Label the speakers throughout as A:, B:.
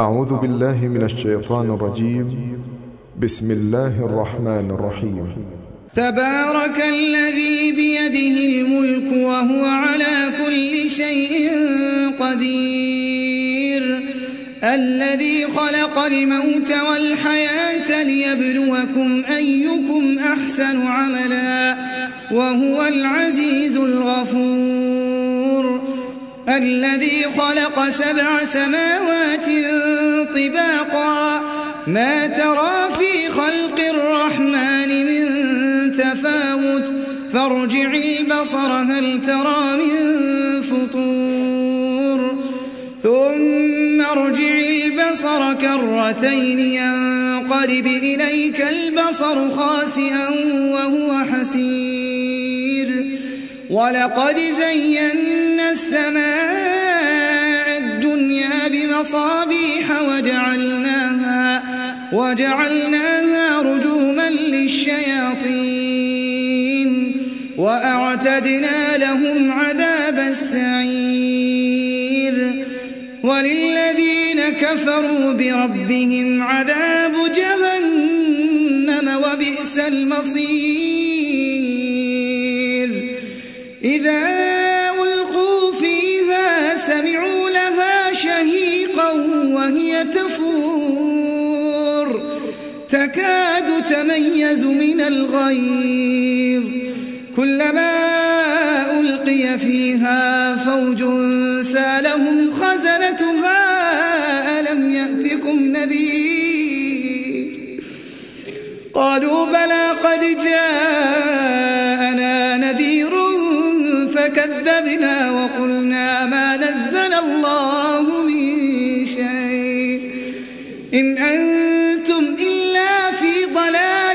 A: أعوذ بالله من الشيطان الرجيم. بسم الله الرحمن الرحيم.
B: تبارك الذي بيده الملك وهو على كل شيء قدير، الذي خلق الموت والحياة ليبلوكم أيكم أحسن عملا وهو العزيز الغفور، الذي خلق 7 سماوات طباقا ما ترى في خلق الرحمن من تفاوت فارجع البصر هل ترى من فطور ثم ارجع البصر كرتين ينقلب إليك البصر خاسئا وهو حسير، ولقد زينا السماء الدنيا بمصابيح وجعلناها رجوما للشياطين وأعتدنا لهم عذاب السعير، وللذين كفروا بربهم عذاب جهنم وبئس المصير. إذا ألقوا فيها سمعوا لها شهيقا وهي تفور تكاد تميز من الغيظ، كلما ألقي فيها فوج سالهم خزنتها ألم يأتكم نذير، قالوا بلى قد جاءنا نذير فكذبنا وقلنا ما نزل الله من شيء إن أنتم إلا في ضلال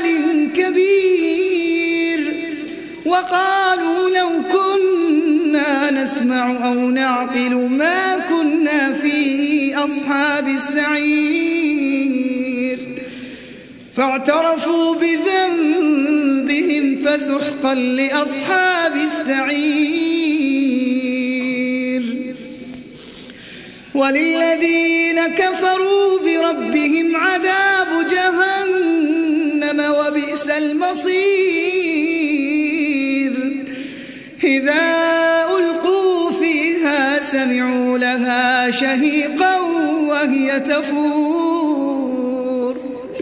B: كبير، وقالوا لو كنا نسمع أو نعقل ما كنا في أصحاب السعير، فاعترفوا بذنبهم فسحقا لأصحاب السعير. وللذين كفروا بربهم عذاب جهنم وبئس المصير. إذا ألقوا فيها سمعوا لها شهيقا وهي تفور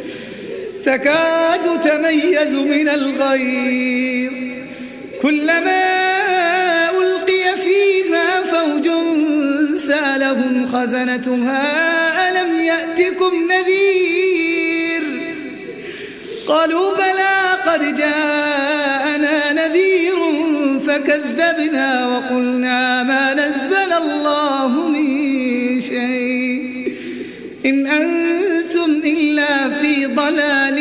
B: تكاد تميز من الغيظ، كلما ألقي فيها فوج سألهم خزنتها ألم يأتكم نذير، قالوا بلى قد جاءنا نذير فكذبنا وقلنا ما نزل الله من شيء إن أنتم إلا في ضلال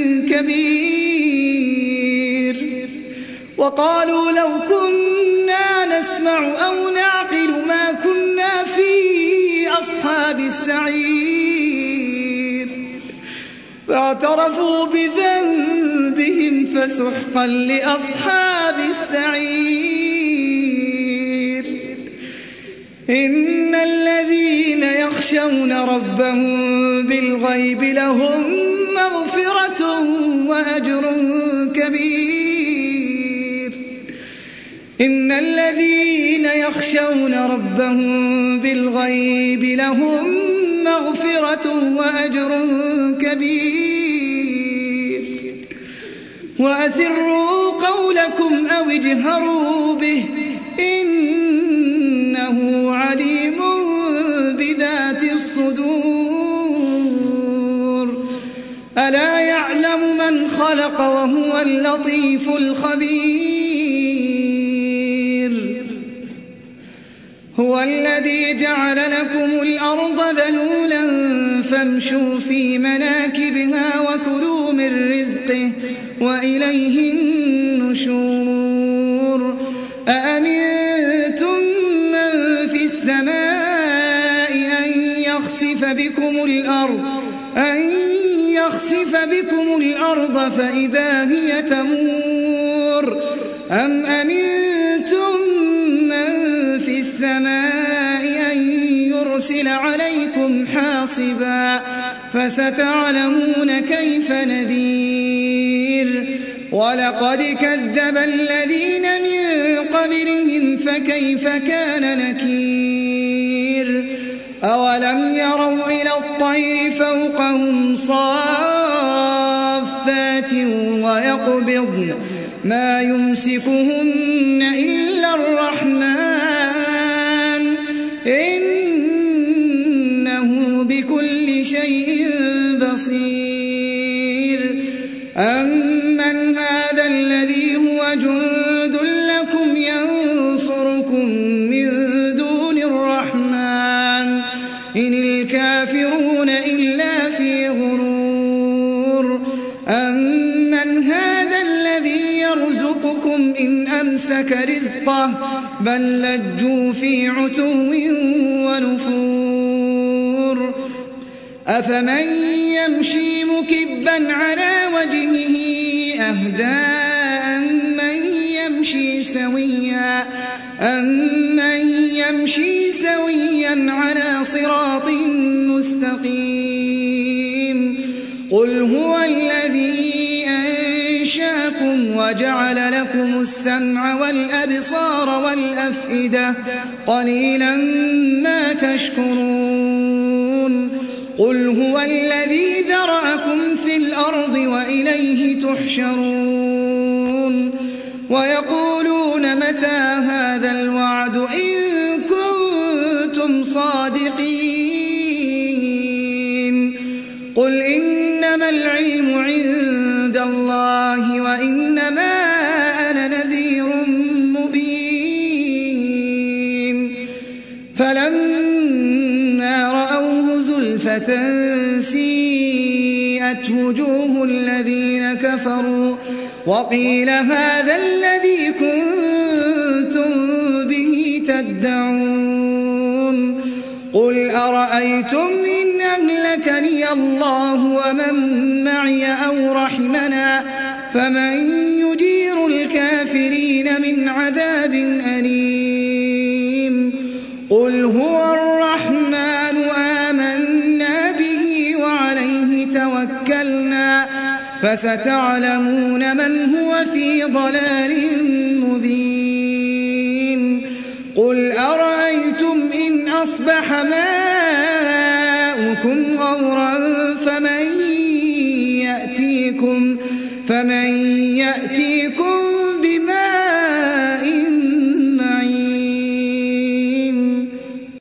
B: كبير، وقالوا لو كنا نسمع أو نعقل ما كنا في أصحاب السعير، فاعترفوا بذنبهم فسحقا لأصحاب السعير. إن الذين يخشون ربهم بالغيب لهم مغفرة وأجر كبير. إن الذين يخشون ربهم بالغيب لهم مغفرة وأجر كبير. وأسروا قولكم أو اجهروا به إنه عليم بذات الصدور. ألا يعلم من خلق وهو اللطيف الخبير. هو الذي جعل لكم الأرض ذلولا فامشوا في مناكبها وكلوا من رزقه وإليه النشور. أأمنتم من في السماء أن يخسف بكم الأرض فإذا هي تمور أم أمنتم من في السماء أن ليرسل عليكم حاصبا فستعلمون كيف نذير ولقد كذب الذين من قبلهم فكيف كان نكير أولم يروا إلى الطير فوقهم صافات ويقبضن ما يمسكهن إلا الرحمن إنه بكل شيء بصير أمن هذا الذي هو جند لكم ينصركم من دون الرحمن إن الكافرون إلا في غرور أمن هذا الذي يرزقكم إن أمسك رزقه بل لجوا في عتو ونفور أفمن يمشي مكبا على وجهه أهدى أمن يمشي سويا على صراط مستقيم قل هو الذي أنشاكم وجعل لكم السمع والأبصار والأفئدة قليلا ما تشكرون قل هو الذي ذرأكم في الأرض وإليه تحشرون ويقولون متى هذا الوعد إن كنتم صادقين قل إنما العلم عند الله وإنما أنا نذير مبين فلما رأوه زلفة سيئت وجوه الذين كفروا وقيل هذا الذي كنتم به تدعون قل أرأيتم إن أهلكني الله ومن معي أو رحمنا فمن يجير الكافرين من عذاب أليم قل هو الرحمن آمنا به وعليه توكلنا فستعلمون من هو في ضلال مبين قل أرأيتم إن أصبح ماؤكم غورا